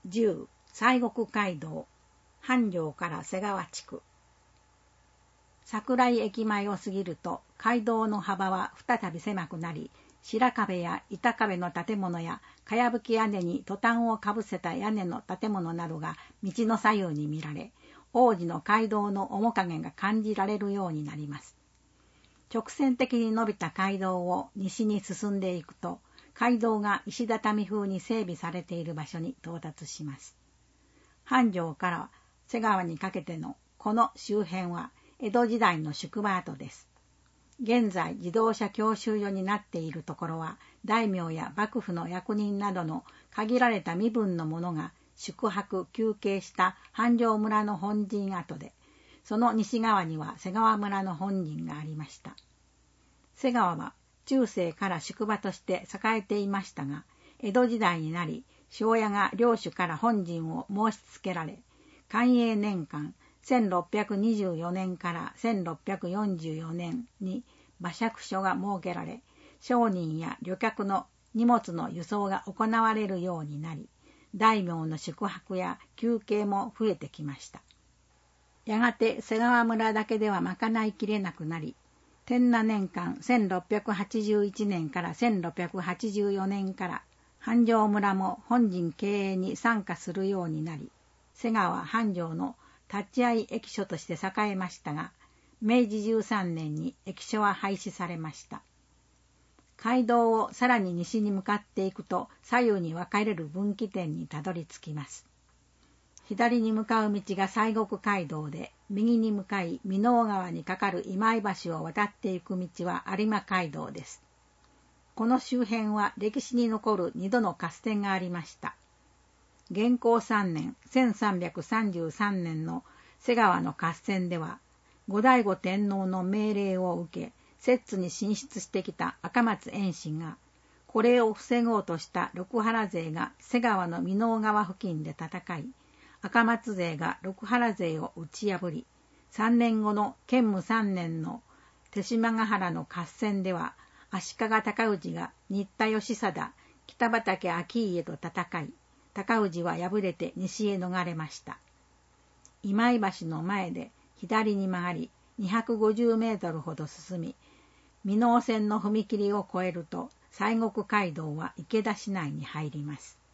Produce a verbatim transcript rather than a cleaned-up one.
じゅう西国街道繁盛から瀬川地区。桜井駅前を過ぎると街道の幅は再び狭くなり、白壁や板壁の建物やかやぶき屋根にトタンをかぶせた屋根の建物などが道の左右に見られ、往時の街道の面影が感じられるようになります。直線的に伸びた街道を西に進んでいくと、街道が石畳風に整備されている場所に到達します。繁盛から瀬川にかけてのこの周辺は江戸時代の宿場跡です。現在自動車教習所になっているところは、大名や幕府の役人などの限られた身分の者が宿泊休憩した繁盛村の本陣跡で、その西側には瀬川村の本陣がありました。瀬川は中世から宿場として栄えていましたが、江戸時代になり庄屋が領主から本陣を申し付けられ、寛永年間せんろっぴゃくにじゅうよねんからせんろっぴゃくよんじゅうよねんに馬借所が設けられ、商人や旅客の荷物の輸送が行われるようになり、大名の宿泊や休憩も増えてきました。やがて瀬川村だけでは賄いきれなくなり、天和年間せんろっぴゃくはちじゅういちねんからせんろっぴゃくはちじゅうよねんから繁盛村も本陣経営に参加するようになり、瀬川繁盛の立ち会い駅所として栄えましたが、めいじじゅうさんねんに駅所は廃止されました。街道をさらに西に向かっていくと、左右に分かれる分岐点にたどり着きます。左に向かう道が西国街道で、右に向かい箕面川に架かる今井橋を渡っていく道は有馬街道です。この周辺は歴史に残るにどの合戦がありました。元弘さんねんせんさんびゃくさんじゅうさんねんの瀬川の合戦では、後醍醐天皇の命令を受け、摂津に進出してきた赤松遠心が、これを防ごうとした六原勢が瀬川の箕面川付近で戦い、赤松勢が六原勢を打ち破り、さんねんごの建武さんねんの手島ヶ原の合戦では、足利尊氏が新田義貞、北畠顕家と戦い、尊氏は敗れて西へ逃れました。今井橋の前で左に曲がり、にひゃくごじゅうメートルほど進み、箕面線の踏切を越えると、西国街道は池田市内に入ります。